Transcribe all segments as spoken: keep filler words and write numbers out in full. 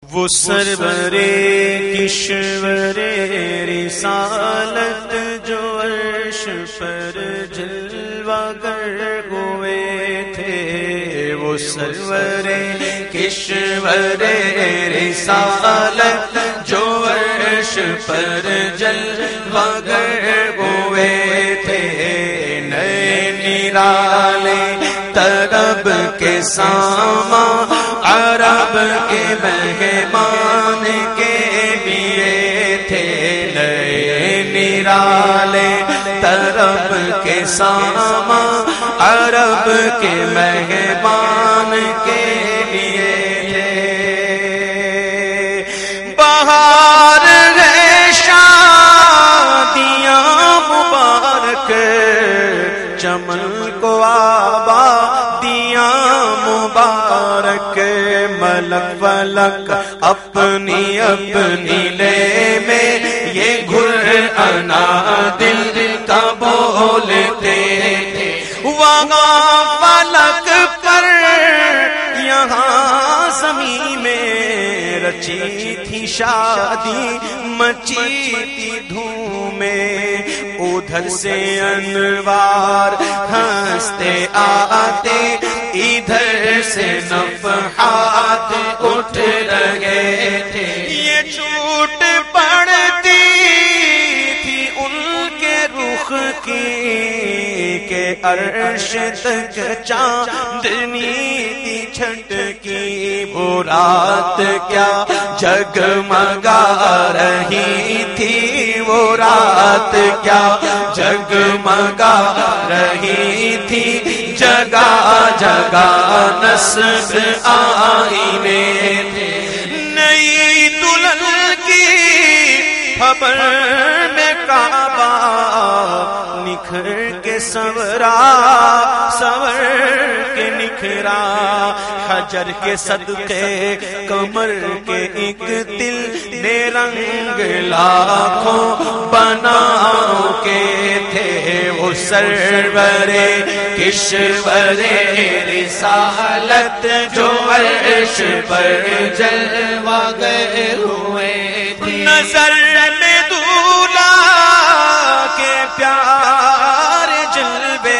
وہ سرور کشور رسالت جو عرش پر جلوہ گر ہوئے تھے، وہ سرور کشور رسالت جو عرش پر جلوہ گر ہوئے تھے، نئے نرالے طرب کے سامان عرب کے مہمان کے لیے تھے، نئے نرالے طرب کے سامان عرب کے مہمان کے لیے تھے۔ بہار ہے شادیاں مبارک، چمن کو آبادیاں مبارک، ملک فلک اپنی اپنی لے میں یہ گھر انا دل کا بولتے تھے، وہاں فلک پر یہاں زمین میں رچی تھی شادی، مچی تھی دھومیں، ادھر سے انوار ہنستے آتے، ادھر سے نفحات اٹھ رہے تھے، یہ چھوٹ پڑتی تھی ان کے رخ کی کہ عرش تک چاندنی تھی چھٹکی، وہ رات کیا جگمگا رہی تھی، وہ رات کیا جگمگا رہی تھی، جگہ جگہ نصب آئینے تھے، نئی دلہن کی خبر میں کعبہ نکھر کے سورا، سور کے نکھرا، حجر کے صدقے کمر کے ایک دل نے رنگ لاکھوں بناؤ کے تھے، وہ سرور کشور رسالت جو عرش پر جلوہ گر ہوئے تھے، نظر میں دولا کے پیار جلوے،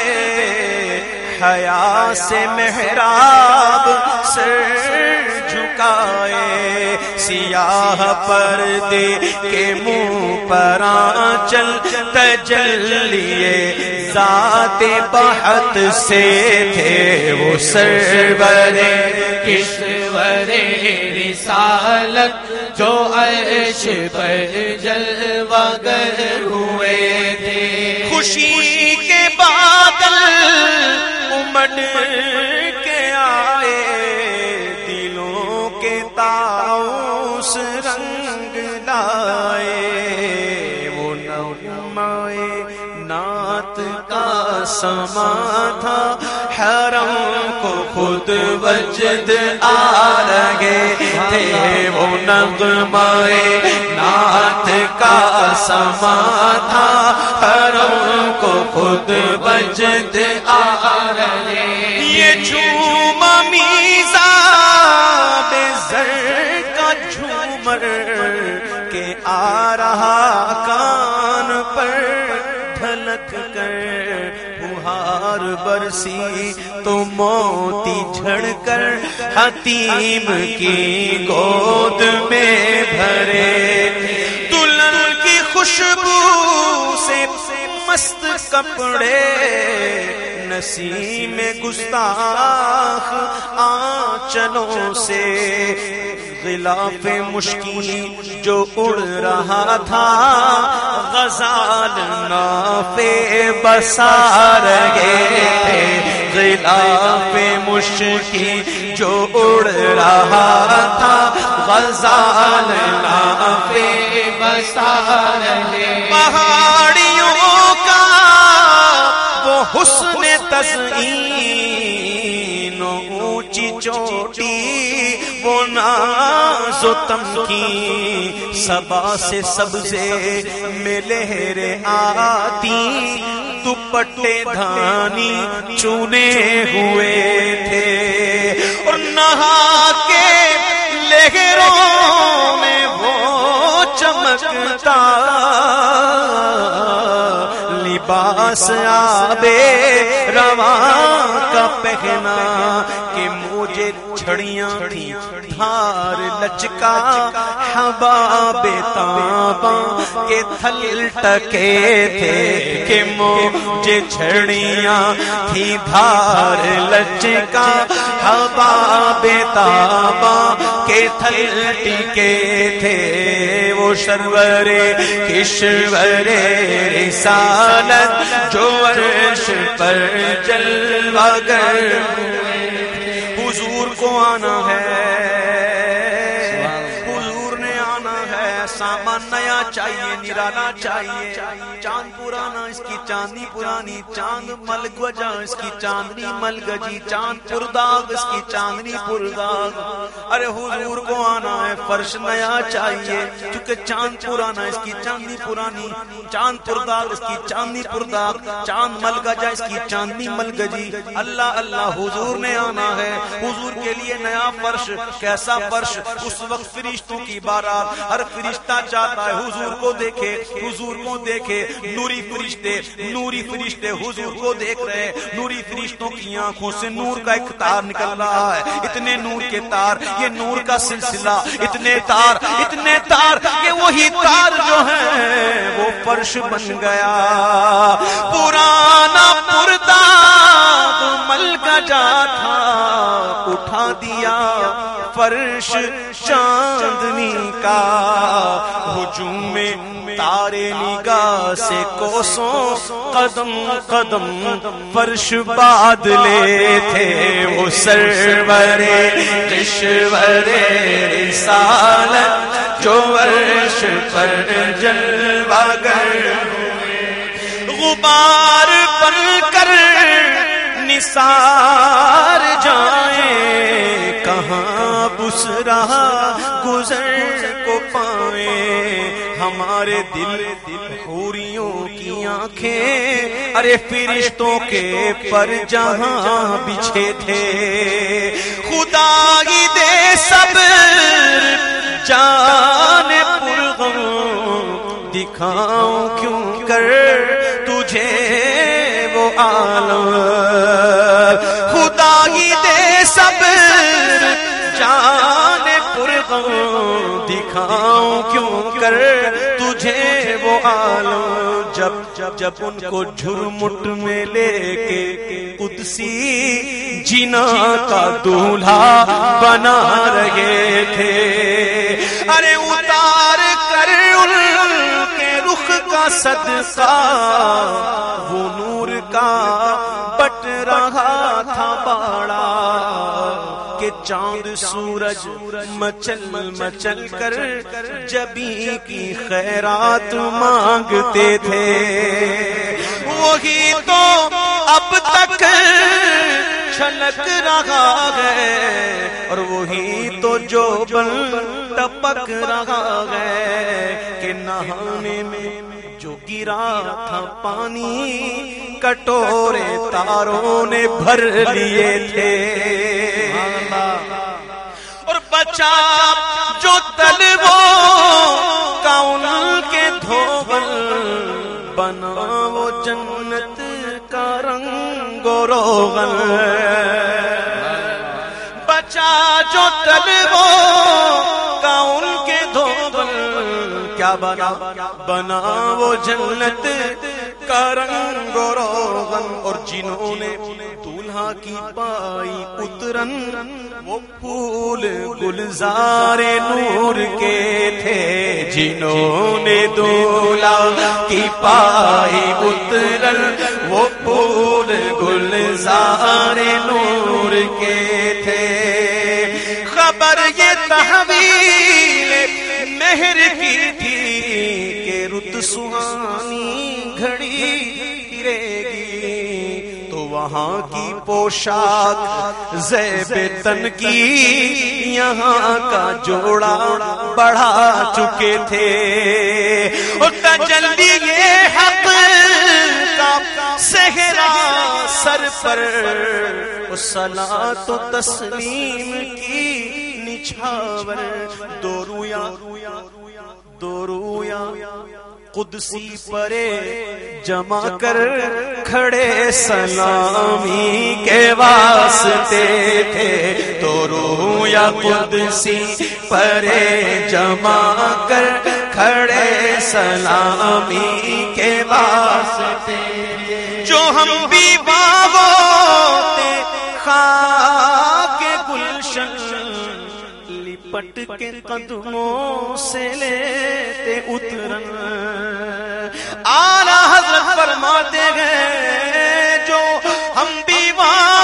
حیا سے محراب سر جھکائے، سیاہ پردے کے منہ پر آنچل تجلیے ذات بحت سے تھے، وہ سرور کشور رسالت جو عرش پر جلوہ گر ہوئے تھے، خوشی کے بادل امڑ کے آئے، دلوں کے طاؤس رنگ لائے، وہ نغمہ نعت کا سما تھا، حرم کو خود وجد آ رہے تھے، وہ نغمہ نعت کا سما تھا، حرم کو خود وجد آ رہے، یہ جھوم میزا بے زر کا جھومر کے آ رہا کان پر ڈھلک کر، بہار برسی تو موتی جھڑ کر حتیم کی گود میں بھرے، دلہن کی خوشبو سے مست کپڑے، نسیم گستاخ آنچلوں سے، غلاف مشکی جو اڑ رہا تھا، غزال نافے بسا رہے تھے، غلاف مشکی جو اڑ رہا تھا، غزال نافے بسا رہے، پہاڑیوں کا وہ حسن تزئین، اونچی چوٹی وہ ناز و تمکین، صبا سے سبزے میں لہریں آتی، دوپٹے دھانی چونے ہوئے تھے، اور نہا کے لہروں لباس آبے رواں کا پہنا کہ مجھے چھڑیاں تھیں دھار لچکا حباب تاباں کے تھل ٹکے تھے کہ مجھے چھڑیاں تھی دھار لچکا حباب تاباں کے تھل ٹکے تھے وہ سرور کشور رسالت جو عرش پر جلوہ گر حضور کو آنا ہے حضور نے آنا ہے سامان نیا چاہیے نرالا چاہیے چاند پرانا اس کی چاندنی پرانی چاند ملک وجہ اس کی چاندنی ملگجی چاند پرداغ اس کی چاندنی پرداغ ارے حضور کو آنا ہے فرش نیا چاہیے کیونکہ چاند پرانا اس کی چاندنی پرانی چاند پرداغ اس کی چاندنی پرداغ چاند ملگجا اس کی چاندنی ملگجی اللہ اللہ حضور نے آنا ہے حضور کے لیے نیا فرش کیسا فرش اس وقت فرشتوں کی بارات ہر فرشتہ چاہتا ہے حضور کو دیکھے حضور کو دیکھے نوری فرشتے نوری فرشتے حضور کو دیکھ رہے نوری فرشتوں کی آنکھوں سے نور کا ایک تار نکل رہا ہے اتنے نور کے تار یہ نور کا سلسلہ اتنے تار اتنے تار کہ وہی تار جو ہے وہ فرش بن گیا پرانا پرداغ ملگجا تھا اٹھا دیا فرش چاندنی کا ہجوم میں تارے نگاہ سے کوسوں قدم قدم فرش بادلے تھے وہ سرور کشور رسالت جو عرش پر جلوہ گر غبار بن کر نثار جائیں کہاں بسرا گزر کو پائیں ہمارے دل حوریوں کی آنکھیں ارے فرشتوں کے پر جہاں بچھے تھے خدا ہی دے صبر جان پرغم دکھاؤں کیوں کر تجھے وہ عالم خدا ہی دے صبر جان پرغم دکھاؤں کیوں کر تجھے وہ عالم جب جب جب ان کو جھرمٹ میں لے کے قدسی جنا کا دولہا بنا رہے تھے ارے اتار کر ان کے رخ کا صدقہ وہ نور کا بٹ رہا تھا باڑا کہ چاند سورج مچل مچل کر جبی کی خیرات مانگتے تھے وہی تو اب تک چھلک رہا ہے اور وہی تو جو بن ٹپک رہا ہے کہ نہانے میں جو گرا تھا پانی کٹورے تاروں نے بھر لیے تھے اور بچا جو طلبوں کا ان کے دھوبل بنا وہ جنت کا رنگ و روغن بچا جو طلبوں کا ان کے دھوبل کیا بنا بنا وہ جنت کا رنگ و روغن اور جنہوں نے دولہا کی پائی اترن وہ پھول گلزار نور کے تھے جنہوں نے دولہا کی پائی اترن وہ پھول گلزار نور کے تھے خبر یہ تحویل مہر کی تھی کہ رت سہانی گھڑی رہے گی تو وہاں کی پوشاک زیب تن کی یہاں کا جوڑا بڑھا چکے تھے اور تجلی یہ حق کا صحرا سر پر صلاۃ و تسلیم کی نچھاور دو رویا دو رویا قدسی پرے جمع کر کھڑے سلامی کے واسطے تھے، تو روح یا قدسی پرے جمع کر کھڑے سلامی کے واسطے، جو ہم بھی باغوتے خاک گلشن لپٹ کے قدموں سے لیتے اترن۔ اعلیٰ حضرت فرماتے ہیں جو ہم بھی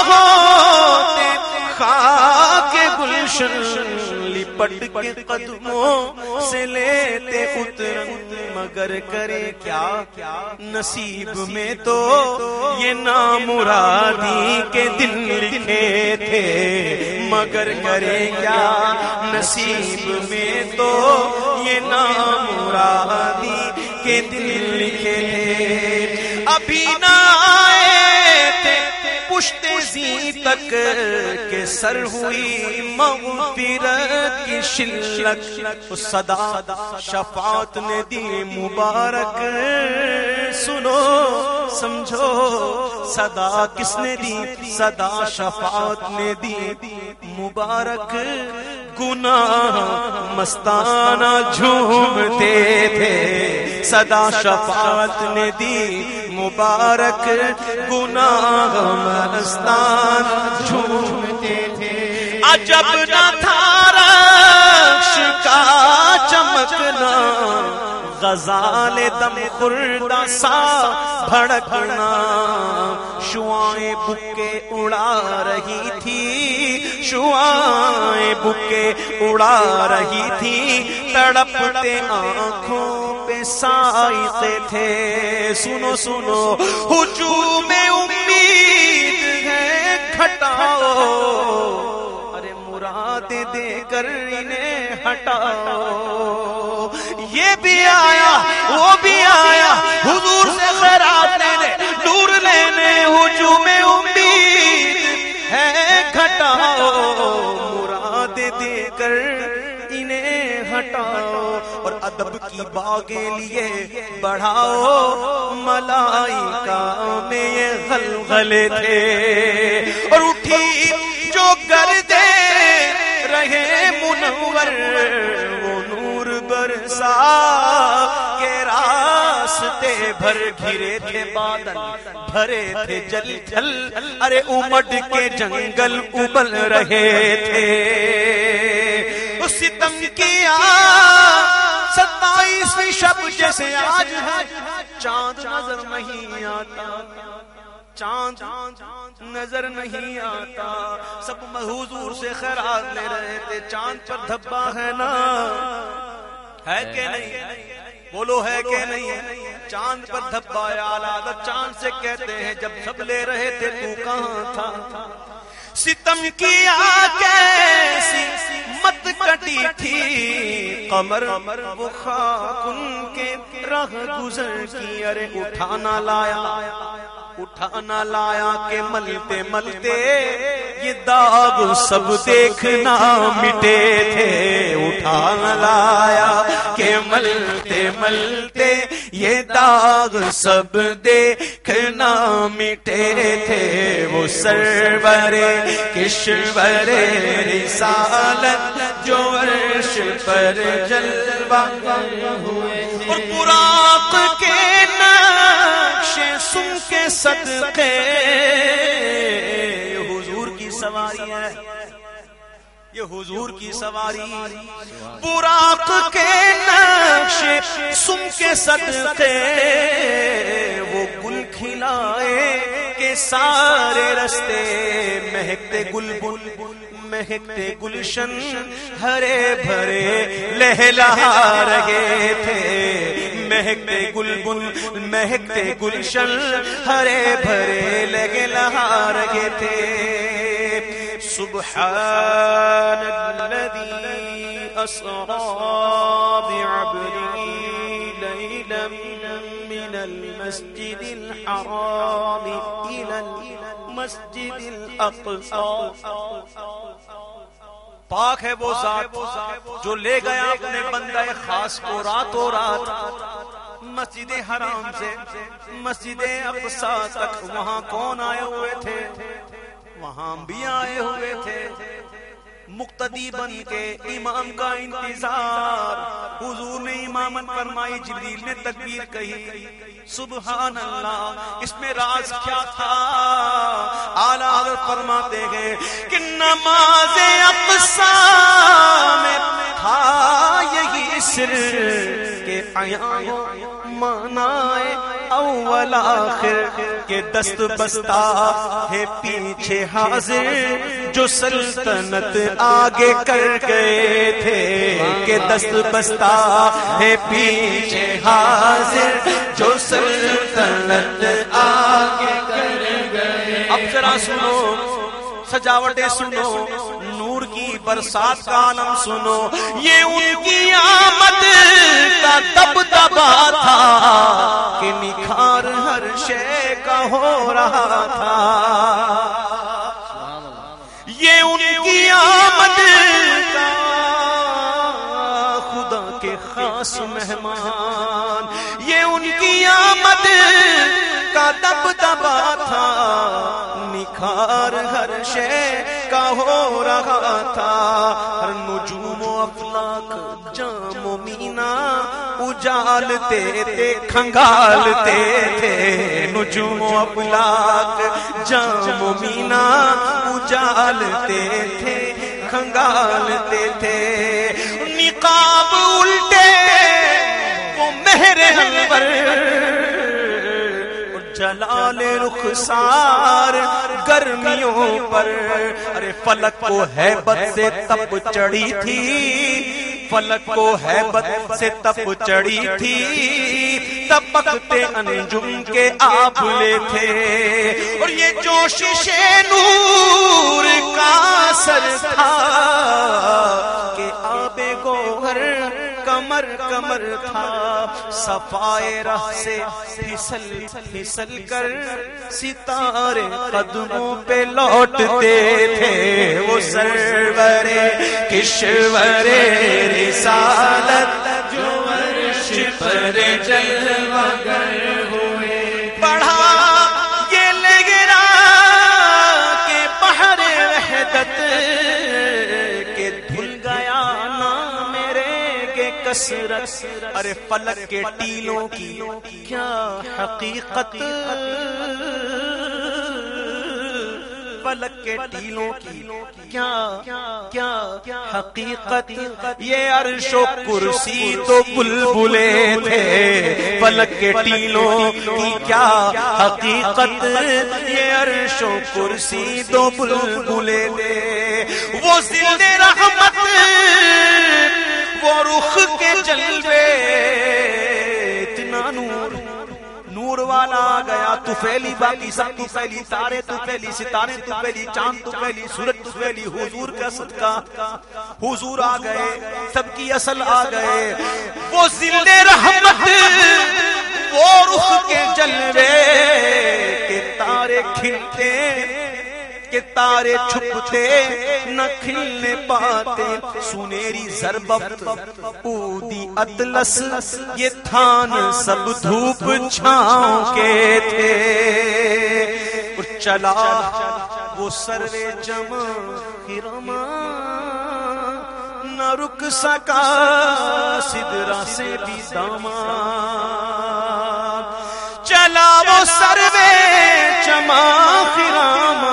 باغوتے خاک گلشن لپٹ کے قدموں سے لیتے اترن، مگر کرے کیا نصیب میں تو یہ نامرادی کے دن لکھے تھے، مگر کرے کیا نصیب میں تو یہ نامرادی کے دن لکھے تھے۔ ابھی نہ آئے تھے پشت زی تک کہ سر ہوئی مغفرت کی شلک، صدا شفاعت نے دی مبارک، سنو سمجھو صدا کس نے دی؟ صدا شفاعت نے دی مبارک، گناہ مستانہ جھومتے تھے، صدا شفاعت نے دی مبارک، گناہ مستان جھومتے تھے۔ عجب نہ تھا رخش کا چمکنا، غزال دم خوردہ سا بھڑکنا، شعائیں بکے اڑا رہی تھی، شعائیں بکے اڑا رہی تھی، تڑپتے آنکھوں پہ سائقے تھے۔ سنو سنو ہجوم امید ہے گھٹاؤ، ارے مرادیں دے کر انہیں ہٹاؤ، یہ بھی آیا وہ بھی آیا حضور سے خیرات لینے، نور لینے، ہجوم امید ہے گھٹاؤ، مرادیں دے کر انہیں ہٹاؤ، اور ادب کی باغیں لیے بڑھاؤ، ملائکہ میں یہ غلغلے تھے، اور اٹھی جو گردے رہے منور، وہ نور برسا کے راستے بھر گھرے تھے بادل، بھرے تھے جل جل، ارے امڈ کے جنگل ابل رہے تھے۔ ستم کیا ستائیسویں شب جیسے آج ہے، چاند نظر نہیں آتا، چاند نظر نہیں آتا، سب حضور سے خیرات لے رہے تھے، چاند پر دھبا ہے نا، ہے کہ نہیں؟ بولو ہے کہ نہیں؟ چاند پر دھبا ہے آلہ، چاند سے کہتے ہیں جب سب لے رہے تھے تو کہاں تھا؟ ستم کیا کیسی مت کٹی تھی قمر، وہ خاک ان کے راہ گزر کی، ارے اٹھانا لایا اٹھانا لایا کہ ملتے ملتے یہ داغ سب دیکھنا مٹے تھے، اٹھانا لایا کہ ملتے ملتے یہ داغ سب دیکھنا مٹے تھے، وہ سرور کشور رسالت جو عرش پر جلوہ ہوئے، اور براق کے نقش سن کے صدقے، یہ حضور کی سواری ہے، یہ حضور کی سواری، براق کے نقش سن کے صدقے، وہ گل کھلائے کہ سارے رستے، مہکتے گل بل مہکتے گلشن ہرے بھرے لہلا رہے تھے، مہکتے گل بل مہکتے گلشن ہرے بھرے لہلا رہے تھے۔ سبحان الذی اسری بعبدہ لیلا من المسجد الحرام الى المسجد الاقصى، پاک ہے وہ ذات جو لے گیا اپنے بندہ خاص کو راتوں رات مسجد حرام سے مسجد اقصی تک وہاں کون آئے ہوئے تھے؟ وہاں بھی آئے ہوئے تھے مقتدی بن کے امام کا انتظار. حضور نے امامت فرمائی، جبریل نے تکبیر کہی، سبحان اللہ. اس میں راز کیا تھا؟ اعلیٰ حضرت فرماتے ہیں کہ نماز اقصی میں تھا یہی سر کہ عیاں ہو معنی اول آخر کے دست بستہ ہے پیچھے حاضر جو سلطنت آگے کر گئے تھے، کہ دست بستہ ہے پیچھے حاضر جو سلطنت آگے کر گئے. اب ذرا سنو، سجاوٹیں سنو، نور کی برسات کا عالم سنو. یہ ان کی آمد کا دبدبا تھا کہ نکھار ہر شے کا ہو رہا تھا. یہ ان کی آمد کا خدا کے خاص مہمان، یہ ان کی آمد کا دبدبا تھا، نکھار ہر شے کا ہو رہا تھا. ہر نجوم و افلاک جام و مینا اجالتے تھے کھنگالتے تھے. نجوم و افلاک جام و مینا اجالتے تھے کھنگالتے تھے. نقاب الٹے وہ مہر انور جلال رخسار گرمیوں پر. ارے فلک کو ہیبت سے تپ چڑھی تھی، فلک کو ہیبت سے تپ چڑھی تھی، تپکتے انجم کے آبلے تھے. اور یہ جوشش نور کا اثر تھا کہ آب گوہر کمر کمر تھا. صفائے راہ سے پھسل پھسل کر ستارے قدموں پہ لوٹتے تھے. وہ سرور کشور رسالت جو عرش پر جلوہ گر ہوئے. پڑھا یہ لگرا کہ بحر وحدت کے دھل گیا نام میرے کے کثرت. ارے فلک کے ٹیلوں کی کیا حقیقت، فلک کے ٹیلوں کی کیا کیا حقیقت. یہ عرش و کرسی تو بلبلے تھے، فلک کے ٹیلوں کی کیا حقیقت. یہ عرش و کرسی تو بلبلے تھے. وہ ذل رحمت وہ رخ کے جلوے، اتنا نور نور والا آ گیا. تو پھیلی باقی سب تو پھیلی، تارے تو پھیلی، ستارے تو پھیلی، چاند تو پھیلی، سورج تو پھیلی. حضور کا صدقہ حضور آ گئے، سب کی اصل آ گئے. وہ ذل رحمت وہ رخ کے جلوے کہ تارے کھلتے کہ تارے چھپتے نہ کھلنے پاتے. سنیری زربفت اودی اطلس یہ تھان سب دھوپ چھاؤں کے تھے. اور چلا وہ سروے جمع خرما نہ رک سکا سدرا سے بھی داماد. چلا وہ سروے جمع خرما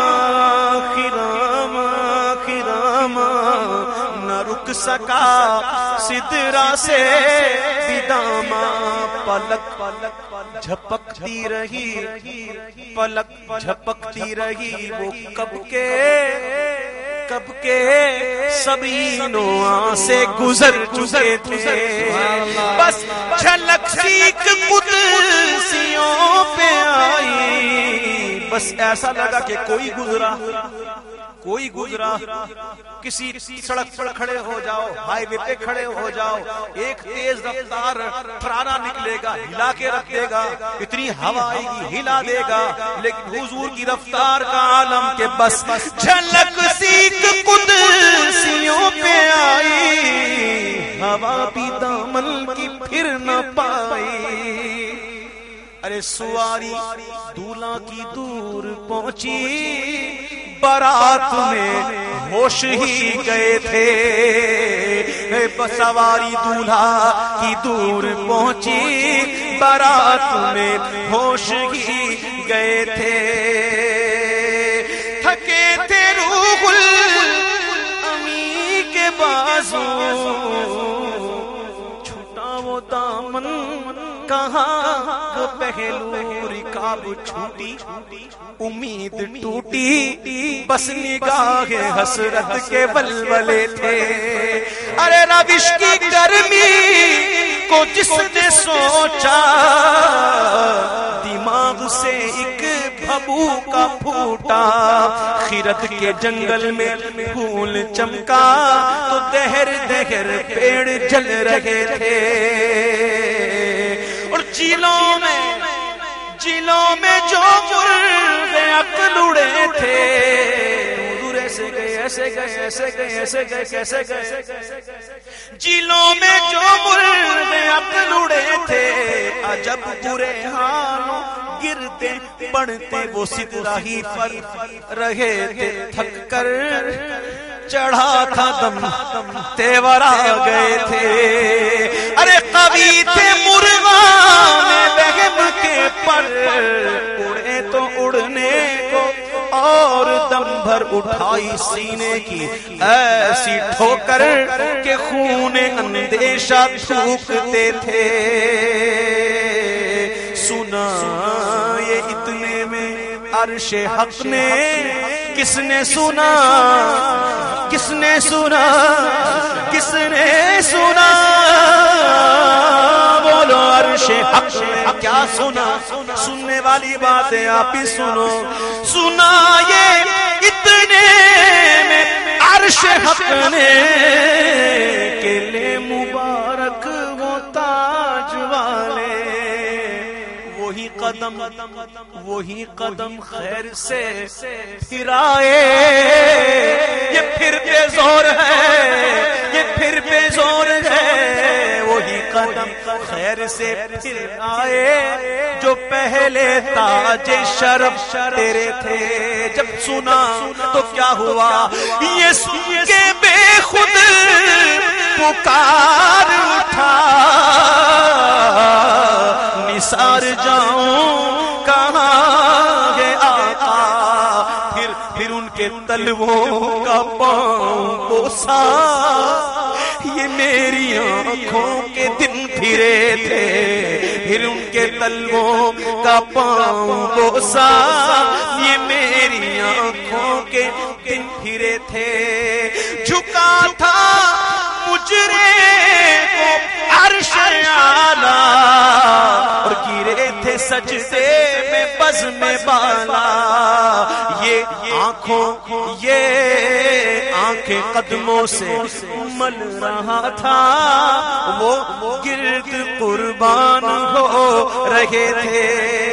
رک سکا سدرا سے بداما. پلک پلک جھپکتی رہی، پلک جھپکتی رہی. وہ کب کے کب کے سبھی نواں سے گزر چکے تھے. بس جھلک سیکھ قدسیوں پہ آئی، بس ایسا لگا کہ کوئی گزرا کوئی گزرا، کسی سڑک پر کھڑے ہو جاؤ، ہائی وے پہ کھڑے ہو جاؤ، ایک تیز رفتار ٹرانا نکلے گا، ہلا کے رکھ دے گا، اتنی ہوا آئے گی ہلا دے گا، لیکن حضور کی رفتار کا عالم کے بس جھلک سیکھ قدسیوں پہ آئی، ہوا بھی دامن کی پھر نہ پائی۔ ارے سواری دولہا کی دور پہنچی، بارات میں ہوش ہی گئے تھے، سواری دولہا کی دور پہنچی، بارات میں ہوش ہی گئے تھے، تھکے تھے روح الامی کے بازو، چھوٹا وہ دامن کہاں وہ پہلو رکاب چھوٹی، امید ٹوٹی، بس نگاہ حسرت کے ولولے تھے۔ ارے روش کی گرمی کو جس نے سوچا، دماغ سے ایک بھبو کا پھوٹا، خیرت کے جنگل میں پھول چمکا تو دہر دہر پیڑ جل رہے تھے، اور جیلوں میں جیلوں میں جو مرغ عقل اڑے تھے، دور ایسے گئے ایسے گئے ایسے گئے ایسے گئے کیسے گئے، جیلوں میں جو مرغ عقل اڑے تھے، عجب برے حالوں گرتے پڑتے وہ ستراہی پر رہے تھے، تھک کر چڑھا تھا دم تیور آ گئے تھے، ارے قوی تھے مرغان بہم کے پر، اڑے تو اڑنے کو اور دم بھر اٹھائی سینے کی ایسی ٹھوکر کہ خون اندیشہ تھوکتے تھے، سنا یہ اتنے میں عرش حق نے، کس نے سنا کس نے سنا کس نے سنا، بولو عرش حق نے کیا سنا، سننے والی باتیں آپ ہی سنو، سنا یہ اتنے میں عرش حق نے، کہ لے مبارک وہ تاج والے، وہی قدم وہی قدم خیر سے پھرائے، یہ پھر بے زور ہے یہ پھر بے زور ہے، وہی قدم خیر سے پھر آئے جو پہلے تاج شرف تیرے تھے۔ جب سنا تو کیا ہوا، یہ سن کے بے خود پکار اٹھا، نثار جاؤں کہاں ہے آقا، پھر پھر ان کے تلووں کا پاؤں بوسا، یہ میری آنکھوں کے دن پھرے تھے، پھر ان کے تلووں کا پاؤں بوسا، یہ میری آنکھوں کے دن پھرے تھے، جھکا تھا مجرے کو عرش اعلیٰ، اور گرے تھے سجدے میں بزم بالا، یہ آنکھوں یہ آنکھیں قدموں سے مل رہا تھا، وہ گرد قربان ہو رہے تھے۔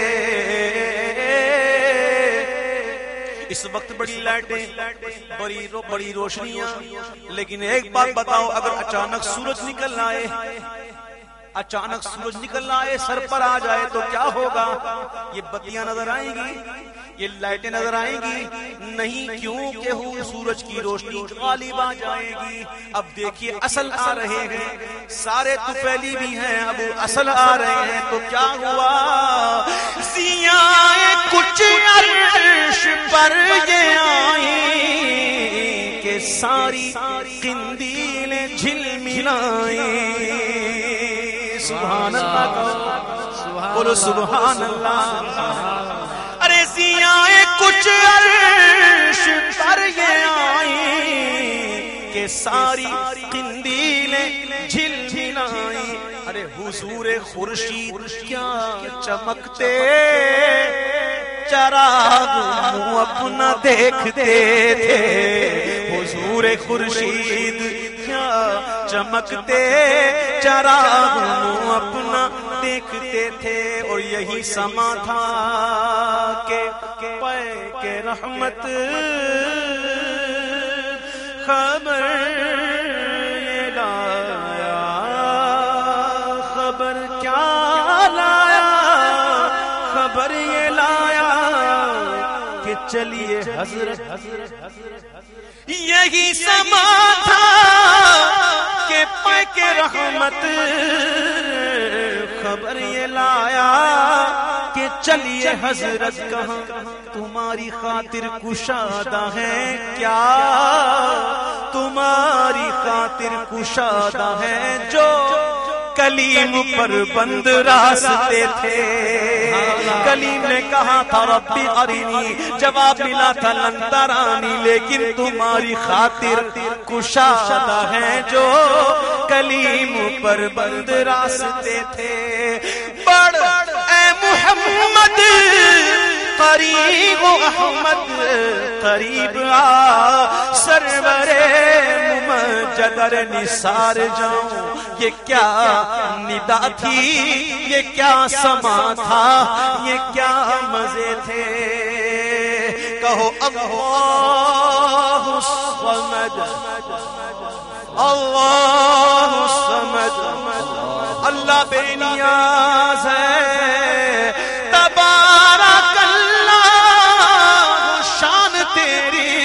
اس وقت بڑی لائٹیں، بڑی رو بڑی روشنیاں، لیکن ایک بات بتاؤ، اگر اچانک سورج نکل آئے اچانک سورج نکل آئے سر پر آ جائے تو کیا ہوگا؟ یہ بتیاں نظر آئیں گی، یہ لائٹیں نظر آئیں گی؟ نہیں، کیوں کہ ہو سورج کی روشنی غالب آ جائے گی۔ اب دیکھیے اصل آ رہے ہیں، سارے طفیلی بھی ہیں، اب اصل آ رہے ہیں، تو کیا ہوا؟ سیاہ کچھ عرش پر یہ آئی کہ ساری قندیلیں جھلملائیں، سبحان اللہ، بولو سبحان اللہ۔ ارے سیاہ کچھ عرش پر یہ آئی کہ ساری قندیلیں جھلملائیں، ارے حضور خورشید کیا چمکتے چراغ منہ اپنا دیکھتے تھے، حضور خورشید کیا چمکتے چراغ منہ اپنا دیکھتے تھے، اور یہی سما تھا کہ پے کے رحمت خبر لایا، خبر کیا لایا، خبر یہ لایا کہ چلیے حضرت، یہی سما تھا کہ پے کے رحمت خبر یہ لایا کہ چلیے حضرت، کہاں تمہاری خاطر کشادہ ہے کیا، تمہاری خاطر کشادہ ہے جو کلیم پر بند راستے تھے۔ کلیم نے کہا تھا ربی ارینی، جواب ملا تھا لن ترانی، لیکن تمہاری خاطر کشادہ ہے جو کلیم پر بند راستے تھے۔ بڑھ اے محمد قریب احمد قریب آ، سرور ممجدر نثار جاؤں، یہ کیا ندا تھی، یہ کیا سما تھا، یہ کیا مزے تھے۔ کہو اللہ الصمد، اللہ الصمد، اللہ بے نیاز ہے، تبارک اللہ شان تیری،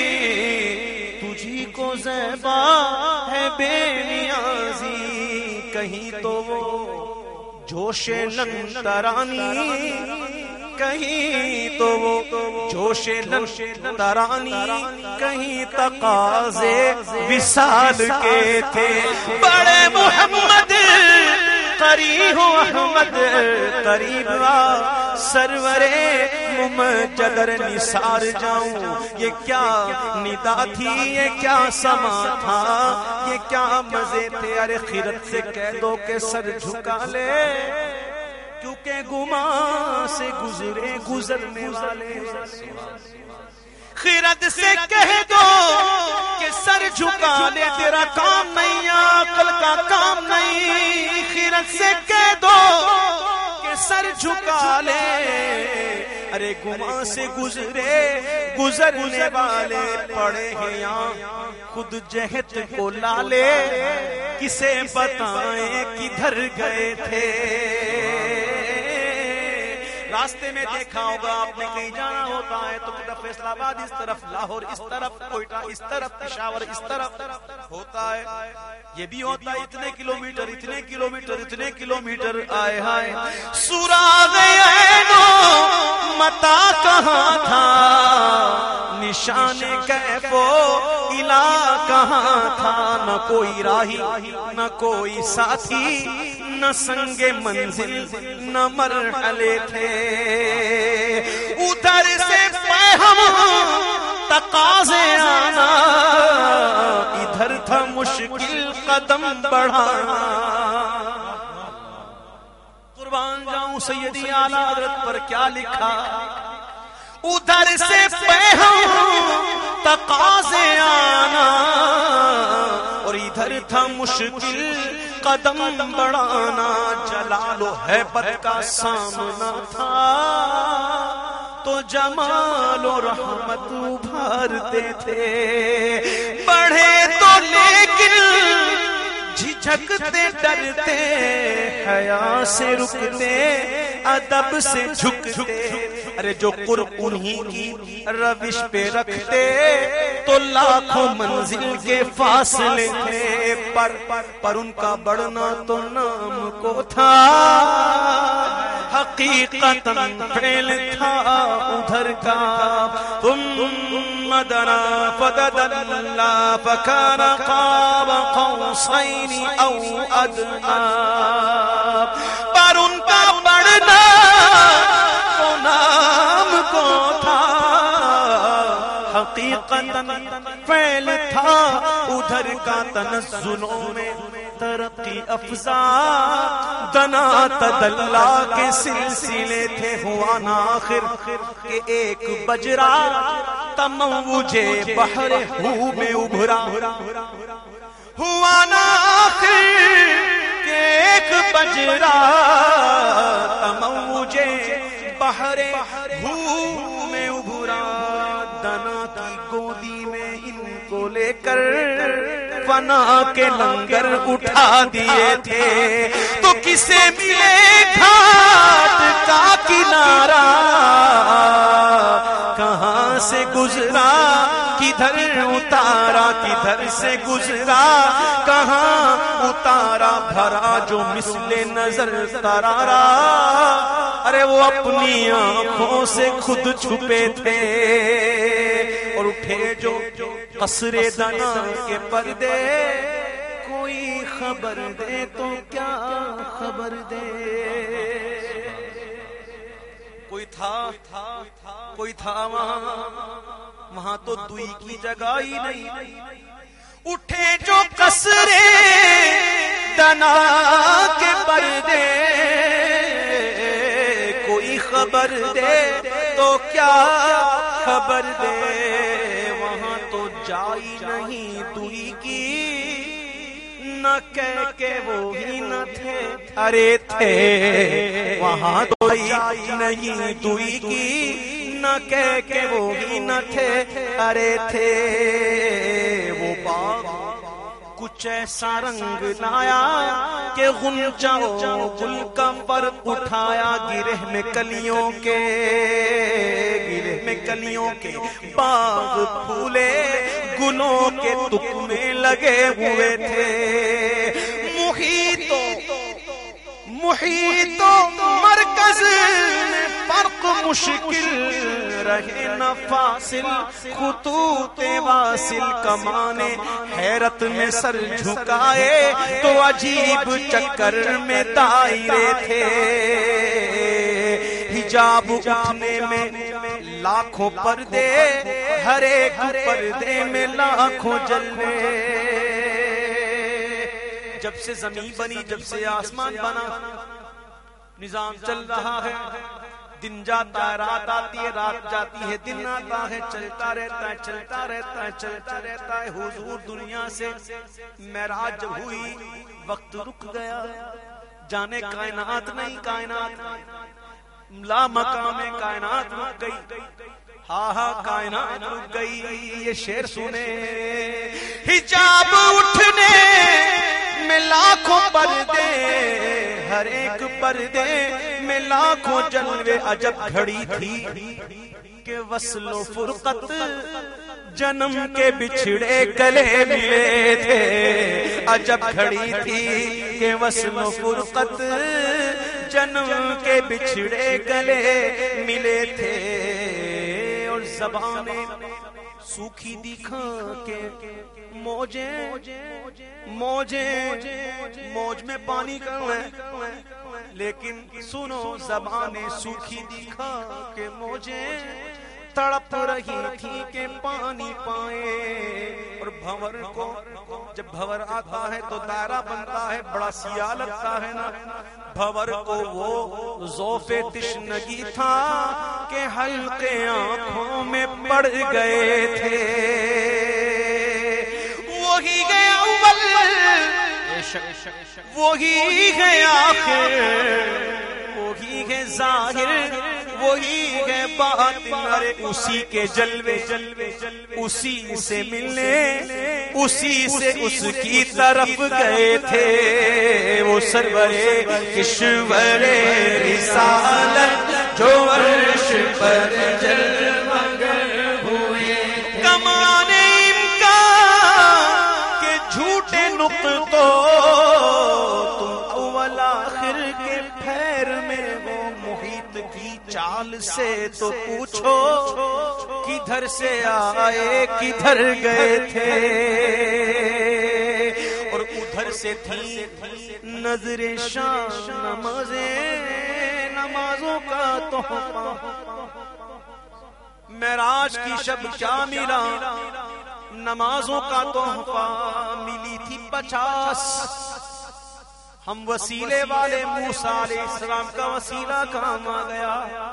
تجھی کو زیبا ہے بے نیازی، کہیں تو وہ جوش لن ترانی، کہیں تو وہ جوش لن ترانی، کہیں تقاضے وصال کے تھے۔ بڑے محمد قریب احمد قریب آ، سرور ممجدر نثار جاؤں، یہ کیا ندا تھی، یہ کیا سما تھا، یہ کیا مزے تھے۔ ارے خیرت سے کہہ دو کہ سر جھکا لے، کیونکہ گماں سے گزرے گزرنے والے۔ خیرت سے کہہ دو کہ سر جھکا لے، تیرا کام نہیں، عقل کا کام نہیں۔ خیرت سے کہہ دو کہ سر جھکا لے، ارے گماں سے گزرے گزرنے والے پڑے ہیں یہاں خود جہت کو لالے، کسے بتائیں کدھر گئے تھے۔ راستے میں دیکھا ہوگا آپ نے، کہیں جانا ہوتا ہے تو فیصل آباد اس طرف، لاہور اس طرف، کوئٹہ اس طرف، پشاور اس طرف ہوتا ہے۔ یہ بھی ہوتا ہے اتنے کلومیٹر اتنے کلومیٹر اتنے کلومیٹر آئے ہائے۔ سراغ عینو متا کہاں تھا، نشان کیف و الا کہاں تھا، نہ کوئی راہی نہ کوئی ساتھی، نہ سنگ منزل نہ مرحلے تھے۔ ادھر سے پیغام تقاضے آنا، ادھر تھا مشکل قدم بڑھانا۔ قربان جاؤں سیدی اعلیٰ حضرت پر کیا لکھا، ادھر سے پیغام تقاضے آنا، اور ادھر تھا مشکل قدم بڑھانا۔ جلال و ہیبت کا سامنا تھا تو جمال و رحمت ابھارتے تھے۔ بڑھے تو لیکن جھجکتے ڈرتے، حیا سے رکتے ادب سے جھکتے۔ ارے جو قرب انہی کی روش پہ رکھتے تو لاکھوں منزل کے فاصلے تھے، پر پر ان کا بڑھنا تو نام کو تھا، حقیقتاً فعل تھا ادھر کا۔ ثم دنا فدنا فكان قاب قوسين او ادنى، پر ان کا بڑھنا تو نام کو تھا، حقیقتاً فعل تھا ادھر کا۔ تنزلوں میں ترقی افزا دنا تدلا کے سلسلے تھے، ہوا نا آخر کہ ایک بجرا تموجے بحر ہو میں ابھرا، ہوا نا آخر کہ ایک بجرا تموجے بحر ہو میں ابھرا، دنا کی گودی میں ان کو لے کر فنا کے لنگر اٹھا دیے تھے، تو کسے ملے گھاٹ کا کنارہ، کہاں سے گزرا کدھر اتارا، کدھر سے گزرا کہاں اتارا، بھرا جو مثل نظر ترارا، ارے وہ اپنی آنکھوں سے خود چھپے تھے، اور اٹھے جو قصر دنا کے پردے، کوئی خبر دے تو کیا خبر دے، کوئی تھا کوئی تھا وہاں وہاں تو دوئی کی جگہ ہی نہیں، اٹھے جو قصر دنا کے پردے، کوئی خبر دے تو کیا خبر دے، وہاں تو جائی نہیں دوئی کی، نہ کہہ کے وہ ہی نہ تھے، ارے تھے وہاں تو جائی نہیں دوئی کی، نہ کہہ کے وہ ہی نہ تھے، ارے تھے، وہ باغ کچھ ایسا رنگ لایا کہ غنچہ و گل کا فرق اٹھایا، گرہ میں کلیوں کے گرہ میں کلیوں کے باغ پھولے، گلوں کے تکمے لگے ہوئے تھے، محیطوں محیطوں مرکز فرق مشکل رہے نہ فاصل، خطوط واصل کمانے حیرت میں سر جھکائے، تو عجیب چکر میں دائرے تھے، حجاب اٹھنے میں لاکھوں پردے، ہر ایک پردے میں لاکھوں جلوے، جب سے زمین بنی، جب سے آسمان بنا، نظام چل رہا ہے، دن جاتا ہے رات آتی ہے، رات جاتی ہے دن آتا ہے، چلتا رہتا ہے چلتا رہتا ہے چلتا رہتا ہے، حضور دنیا سے معراج جب ہوئی وقت رک گیا، جانے کائنات نہیں، کائنات لا مقام کائنات رک گئی، ہاں ہاں کائنات رک گئی، یہ شعر سنے، حجاب اٹھنے میں لاکھوں پردے، ہر ایک پردے میں لاکھوں جلوے، عجب گھڑی تھی کہ وصل و فرقت جنم کے بچھڑے گلے ملے تھے، عجب گھڑی تھی کہ وصل و فرقت جنم کے بچھڑے گلے ملے تھے، اور زبانیں سوکھی دکھا کے موجیں موجیں موج میں پانی کرنا ہے، لیکن سنو زبانیں سوکھی دکھا کے موجیں تڑپ رہی تھی کہ پانی پائیں، اور بھور کو جب بھور آتا ہے تو دائرہ بنتا ہے، بڑا سیاہ لگتا ہے نا، بھور کو وہ ذوف تشنگی تھا کہ حلقے آنکھوں میں پڑ گئے تھے، وہی گیا اول وہی ہے آخر، وہی ہے ظاہر، وہی ہے باطن، ارے اسی کے جلوے اسی سے ملنے، اسی سے اس کی طرف گئے تھے، وہ سرور کشور رسالت جو عرش پر جلوگر ہوئے، کمانے امکان کے جھوٹے نقطوں، تم اول آخر کے پھیر میں وہ محیط کی چال سے تو پوچھو، کدھر سے آئے کدھر گئے تھے، اور ادھر سے تھی نظر شام نمازیں، نمازوں کا تحفہ، معراج کی شب کیا ملا، نمازوں کا تحفہ، ملی تھی پچاس ہم وسیلے والے موسیٰ علیہ السلام کا وسیلہ کام آ گیا.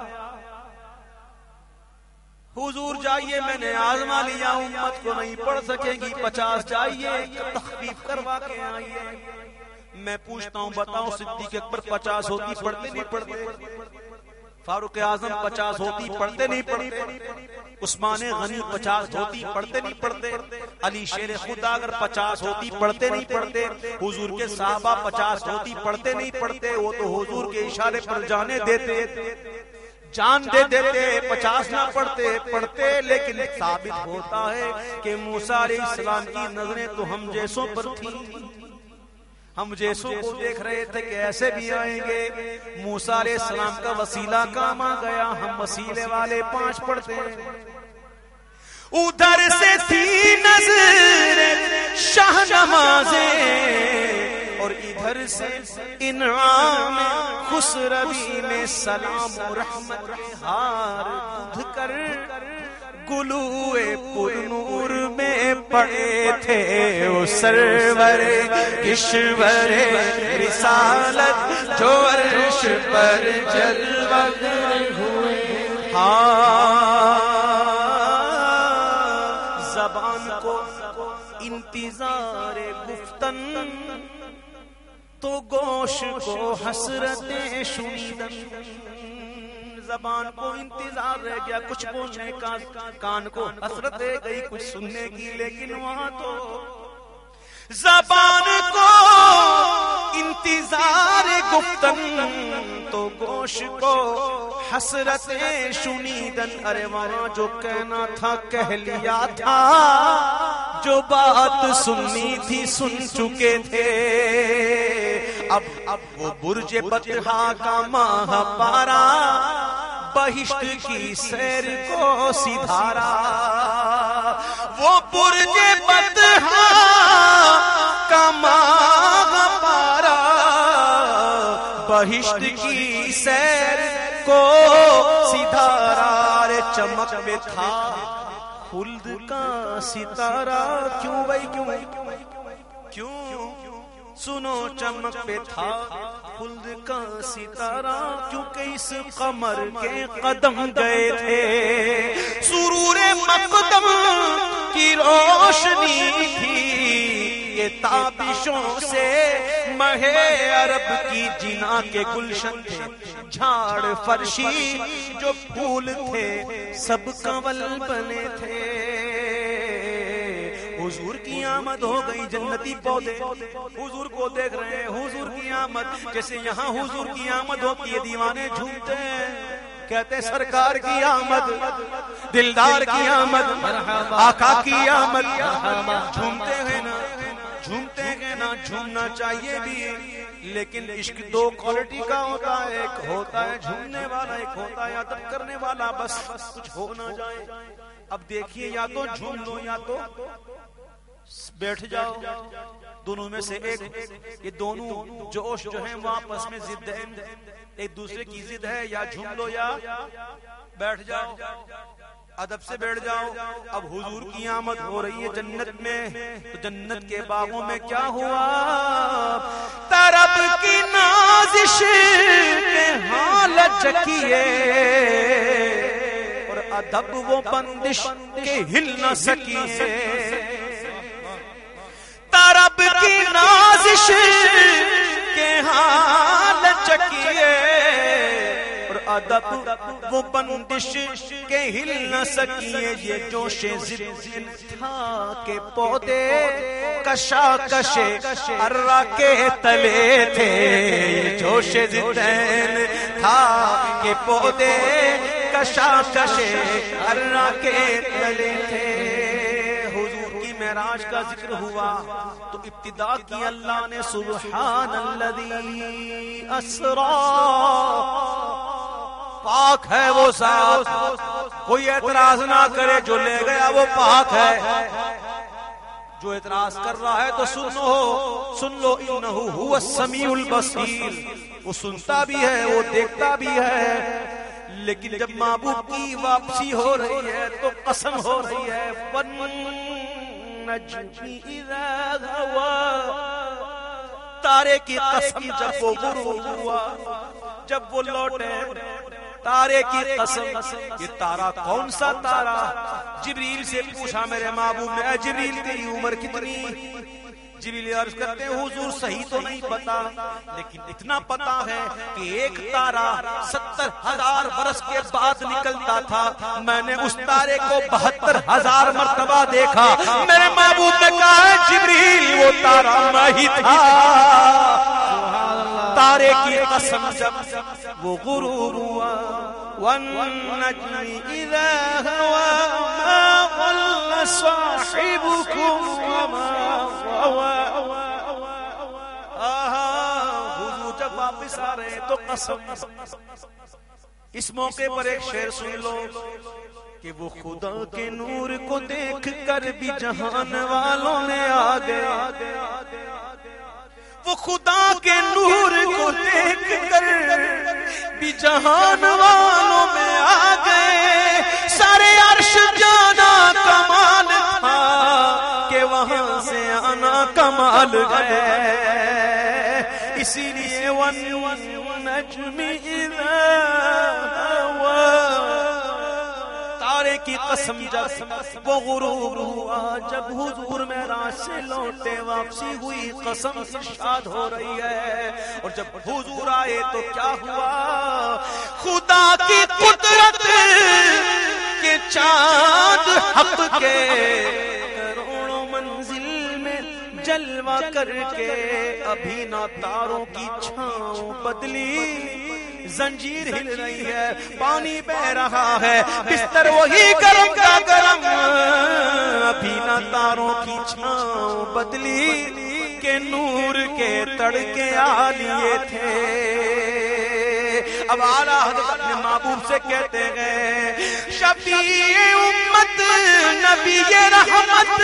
حضور جائیے میں نے آزما لیا امت کو نہیں پڑھ سکے گی پچاس جائیے تخفیف کروا کے آئیے. میں پوچھتا ہوں بتاؤ صدیق اکبر پچاس ہوتی پڑھتے نہیں پڑھتے؟ فاروق اعظم پچاس ہوتی پڑھتے نہیں پڑھتے؟ عثمان غنی پچاس ہوتی پڑھتے نہیں پڑھتے؟ علی شیر خدا اگر پچاس ہوتی پڑھتے نہیں پڑھتے؟ حضور کے صحابہ پچاس ہوتی پڑھتے نہیں پڑھتے؟ وہ تو حضور کے اشارے پر جانے دیتے جان دے دیتے پچاس نہ پڑھتے پڑھتے. لیکن ثابت ہوتا ہے کہ موسیٰ علیہ السلام کی نظریں تو ہم جیسوں پر تھیں. ہم جیسوں کو دیکھ رہے تھے کہ ایسے بھی آئیں گے. موسیٰ علیہ السلام کا وسیلہ کام آ گیا. ہم وسیلے والے پانچ پڑھتے ہیں. ادھر سے تھی نظر شاہ نمازیں اور ادھر سے انعام خسروی میں سلام و رحمت ہار دھ کر گلوئے پر نور میں پڑے تھے وہ سرور کشور رسالت جو عرش پر جلوہ ہوئے. ہاں زبان کو انتظار گفتن تو گوش کو حسرتیں شنیدن. زبان کو انتظار رہ گیا کچھ بولنے کا, کان کو حسرت رہ گئی کچھ سننے کی, لیکن وہاں تو زبان کو انتظار گفتن تو گوش کو حسرتیں شنیدن. ارے وہاں جو کہنا تھا کہہ لیا تھا, جو بات سننی تھی سن چکے تھے. اب اب وہ برج بطحا کا ماہ پارا بہشت کی سیر کو سدھارا. وہ برج بطحا کا ماہ پارا بہشت کی سیر کو سدھارا. رے چمک میں تھا خلد کا ستارہ. کیوں بھائی کیوں کیوں سنو چمک پہ تھا خلد کا ستارہ, کیونکہ اس قمر کے قدم گئے تھے. سرور مقدم کی روشنی تھی یہ تابشوں سے مہ عرب کی جنا کے گلشن تھے. جھاڑ فرشی جو پھول تھے سب کنول بنے تھے. حضور کی آمد ہو گئی, جنتی پودے حضور کو دیکھ رہے ہیں. حضور کی آمد جیسے یہاں حضور کی آمد ہوتی ہے دیوانے جھومتے ہیں, کہتے سرکار کی آمد, دلدار کی آمد, آقا کی آمد. جھومتے ہیں نا جھومتے ہیں نا جھومنا چاہیے بھی, لیکن عشق دو کوالٹی کا ہوتا ہے. ایک ہوتا ہے جھومنے والا, ایک ہوتا ہے ادب کرنے والا. بس کچھ ہو نہ جائے. اب دیکھیے یا تو جھوم لو یا تو بیٹھ جاؤ, دونوں میں سے ایک. یہ دونوں جوش جو ہیں وہ آپس میں ضد ہیں, ایک دوسرے کی ضد ہے. یا جھوم لو یا بیٹھ جاؤ, ادب سے بیٹھ جاؤ. اب حضور کی آمد ہو رہی ہے جنت میں, تو جنت کے باغوں میں کیا ہوا؟ طرب کی نازش کے حالت کیے اور ادب وہ بندش کے ہل نہ سکیے. طرب کی نازش کے حال چکیے اور ادب وہ بندش کے ہل نہ سکیے. یہ جوش ضد تھا کہ پودے کشا کشے ارا کے تلے تھے. یہ جوش ضد تھا کہ پودے کشا کشے ارا کے تلے تھے. معراج کا ذکر ہوا تو ابتدا کی اللہ نے سبحان الذی اسرا. پاک ہے وہ ذات, کوئی اعتراض نہ کرے, جو لے گیا وہ پاک ہے. جو اعتراض کر رہا ہے تو سن لو سن لو انہ هو السمیع البصیر. وہ سنتا بھی ہے وہ دیکھتا بھی ہے. لیکن جب محبوب کی واپسی ہو رہی ہے تو قسم ہو رہی ہے ون نجمی اذا ہوا تارے کی قسم جب وہ غروب ہوا، جب وہ لوٹے، تارے کی قسم، یہ تارا کون سا تارا؟ جبریل سے پوچھا میرے محبوب نے، اے جبریل تیری عمر کتنی؟ جبریل عرض کرتے ہیں حضور صحیح تو نہیں پتا، لیکن اتنا پتا ہے کہ ایک تارا ستر ہزار برس کے بعد نکلتا تھا، میں نے اس تارے کو بہتر ہزار مرتبہ دیکھا۔ میرے محبوب نے کہا ہے جبریل وہ تارا میں ہی تھا۔ تارے کی قسم جب وہ غروب ہوا، وَالنَّجْمِ إِذَا هَوَى مَا ضَلَّ صَاحِبُكُمْ وَمَا غَوَى۔ حضور جب واپس آ رہے تو قسم، اس موقع پر ایک شعر سن لو کہ وہ خدا کے نور کو دیکھ کر بھی جہان والوں میں آ گئے، وہ خدا کے نور کو دیکھ کر بھی جہان والوں میں آ گئے، سارے عرش جانا کمال تھا کہ وہاں سے آنا کمال ہے، اسی لیے وَالنَّجْمِ إِذَا هَوَى، تارے کی قسم جب وہ غروب ہوا، جب حضور معراج سے لوٹے واپسی ہوئی، قسم ارشاد ہو رہی ہے، اور جب حضور آئے تو کیا ہوا؟ خدا کی قدرت کے چاند حق کے کروڑوں منزل میں جلوہ کر کے، ابھی نہ تاروں کی چھاؤں بدلی، زنجیر ہل رہی ہے، پانی بہ رہا ہے، بستر وہی گرم کا گرم، ابھی نہ تاروں کی چھاؤں بدلی کہ نور کے تڑکے آ لیے تھے۔ اب اعلیٰ حضرت اپنے محبوب سے کہتے ہیں شفیع امت نبی رحمت،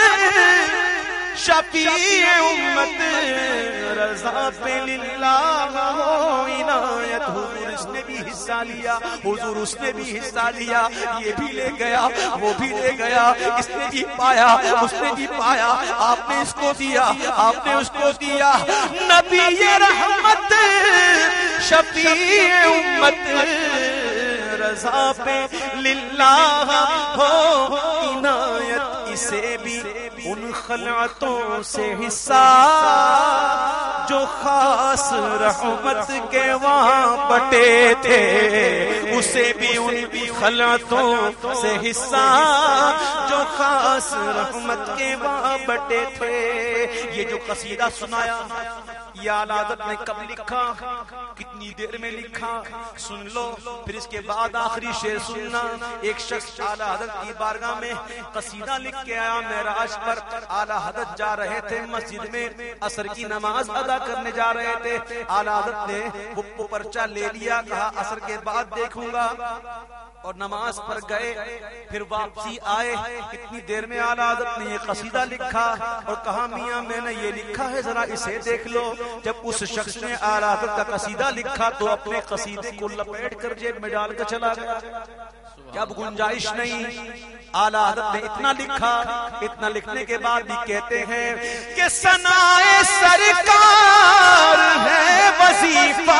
شفیع امت رضا پہ للہ ہو عنایت۔ حضور اس نے بھی حصہ لیا، حضور اس نے بھی حصہ لیا، یہ بھی لے گیا وہ بھی لے گیا، اس نے بھی پایا اس نے بھی پایا، آپ نے اس کو دیا آپ نے اس کو دیا۔ نبی رحمت شفیع امت رضا پہ للہ ہو عنایت، اسے بھی ان خلعتوں سے حصہ جو خاص رحمت کے وہاں بٹے تھے، اسے بھی ان خلعتوں سے حصہ جو خاص رحمت کے وہاں بٹے تھے۔ یہ جو قصیدہ سنایا یہ اعلیٰ حضرت نے کب لکھا، کتنی دیر میں لکھا، سن لو، پھر اس کے بعد آخری شعر سننا۔ ایک شخص اعلیٰ حضرت کی بارگاہ میں قصیدہ لکھ کے آیا معراج پر، اعلیٰ حضرت جا رہے تھے مسجد میں، عصر کی نماز ادا کرنے جا رہے تھے، اعلیٰ حضرت نے وہ پرچہ لے لیا، کہا عصر کے بعد دیکھوں گا، اور نماز پر گئے، پھر واپسی آئے، اتنی دیر میں اعلیٰ حضرت نے یہ قصیدہ لکھا اور کہا میاں میں نے یہ لکھا ہے ذرا اسے دیکھ لو۔ جب اس شخص نے اعلیٰ حضرت کا قصیدہ لکھا تو اپنے قصیدے کو لپیٹ کر جیب میں ڈال کر چلا گیا، جب گنجائش نہیں۔ اعلیٰ حضرت نے اتنا لکھا، اتنا لکھنے کے بعد بھی کہتے ہیں کہ ثنائے سرکار ہے وظیفہ،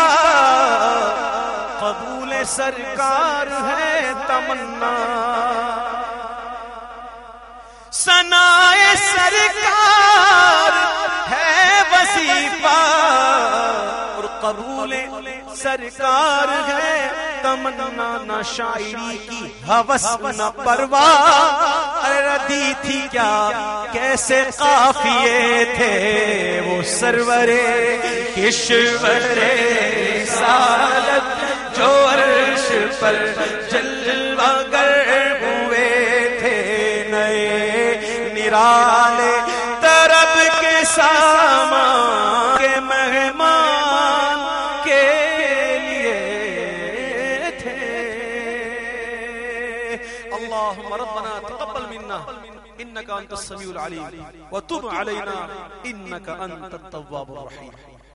قبول سرکار ہے تمنا، ثنائے سرکار ہے وظیفہ اور قبول سرکار ہے تمنا، نہ شاعری کی ہوس نہ پرواہ، ردی تھی کیا کیسے قافیے تھے وہ سرورے کشورے رسالت جو عرش پر جلوہ گر ہوئے تھے، نئے نرالے طرب کے سامان کے مہمان کے لیے تھے۔ اللہم ربنا تقبل منا انکا انت السمیع العلیم وتب علینا انکا انت التواب الرحیم۔